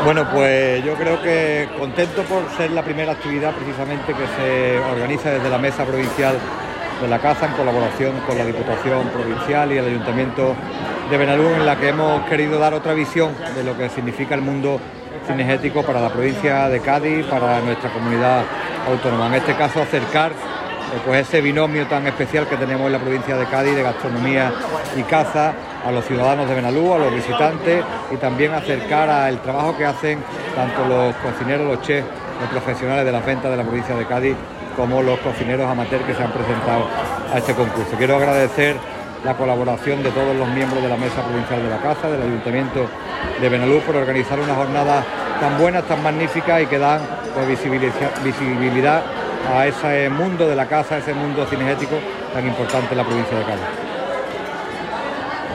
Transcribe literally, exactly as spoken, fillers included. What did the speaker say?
Bueno, pues yo creo que contento por ser la primera actividad precisamente que se organiza desde la Mesa Provincial de la Caza en colaboración con la Diputación Provincial y el Ayuntamiento de Benalú, en la que hemos querido dar otra visión de lo que significa el mundo cinegético para la provincia de Cádiz, para nuestra comunidad autónoma. En este caso, acercar eh, pues ese binomio tan especial que tenemos en la provincia de Cádiz de gastronomía y caza a los ciudadanos de Benalú, a los visitantes, y también acercar al trabajo que hacen tanto los cocineros, los chefs, los profesionales de las ventas de la provincia de Cádiz, como los cocineros amateurs que se han presentado a este concurso. Quiero agradecer la colaboración de todos los miembros de la Mesa Provincial de la Caza, del Ayuntamiento de Benalú, por organizar unas jornadas tan buenas, tan magníficas y que dan pues, visibilidad a ese mundo de la caza, a ese mundo cinegético tan importante en la provincia de Cádiz.